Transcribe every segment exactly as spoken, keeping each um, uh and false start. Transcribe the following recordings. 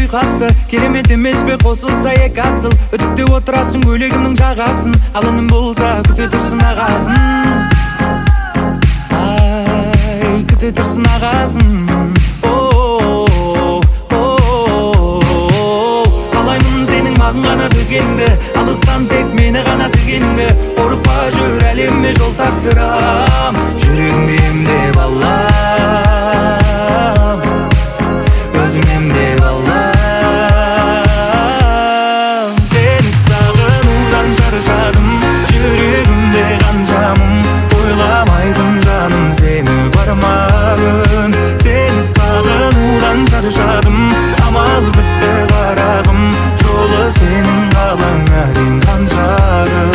ұйқасты. Керемет емес пе қосылса екі асыл. Үтіктеп отырасың көйлегімнің жағасын. Ал үнім болса күте тұрсын ағасын. Ай, күте тұрсын ағасын. Қалаймын сенің маған ғана төзгеніңді, алыстан тек мені ғана сезгеніңді. Қорықпа жүр әлемме жол тартырам, жүрегіңде емдеп алам, өзің емдеп алам. Сені сағынудан шаршадым, жүрегімде қанжамым, ойламайтын жаным сені бар ма күн. Сені сағынудан шаршадым, амал бітті қарағым, жолы сенің қалаңа дейін қаншағын.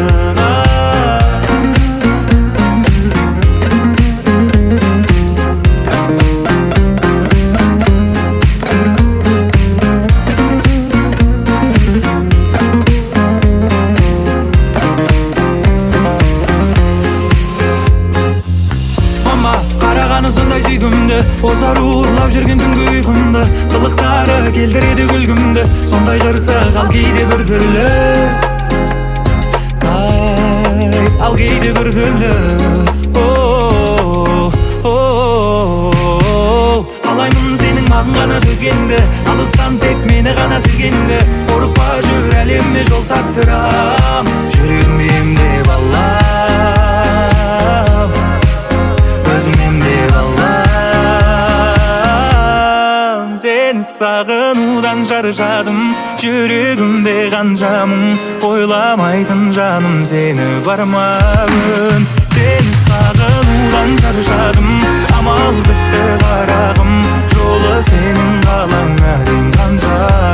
Сондай сүйкімді, озар уырлап жүрген түнгі ұйқымды, қылықтары келтіреді күлгімді, сондай қырсық ал кейде бір түрлі. Ай, ал кейде бір түрлі. Қалаймын сенің маған ғана төзгеніңді, алыстан тек мені ғана сезгеніңді. Қорықпа жүр әлемме жол тартырам, жүрегімде емдеп алам, өзің емдеп алам. Сені сағынудан шаршадым, жүрегімде қанжамым, ойламайтын жаным сені бар ма күн. Сені сағынудан шаршадым, амал бітті қарағым, жолы сенің қалаңа дейін қанша.